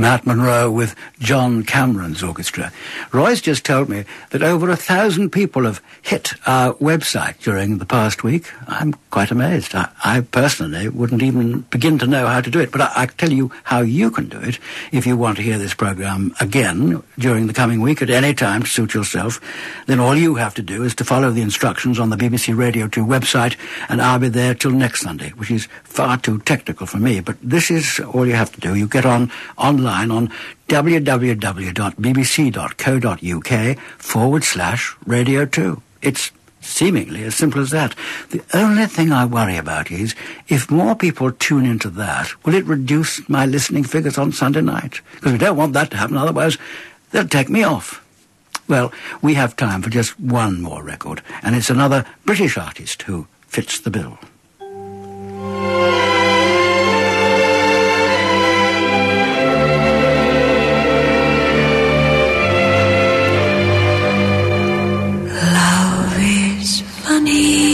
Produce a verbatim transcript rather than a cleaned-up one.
Matt Monro with John Cameron's orchestra. Roy's just told me that over a thousand people have hit our website during the past week. I'm quite amazed. I, I personally wouldn't even begin to know how to do it, but I, I tell you how you can do it if you want to hear this program again during the coming week at any time to suit yourself. Then all you have to do is to follow the instructions on the B B C Radio two website, and I'll be there till next Sunday, which is far too technical for me, but this is all you have to do. You get on online on www.bbc.co.uk forward slash radio 2. It's seemingly as simple as that. The only thing I worry about is if more people tune into that, will it reduce my listening figures on Sunday night? Because we don't want that to happen, otherwise they'll take me off. Well, we have time for just one more record, and it's another British artist who fits the bill. Love is funny.